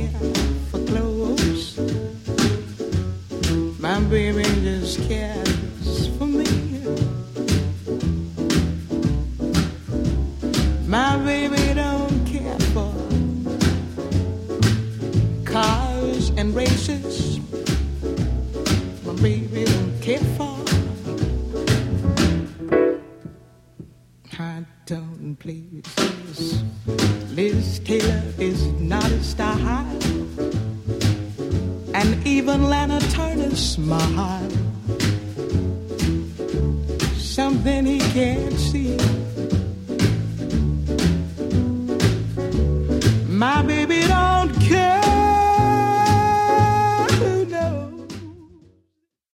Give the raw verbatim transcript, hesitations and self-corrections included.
care for clothes. My baby just cares for me. My baby don't care for cars and races. My baby don't care for. I don't please. Liz Taylor is not a style, and even Lana Turner's smile, something he can't see.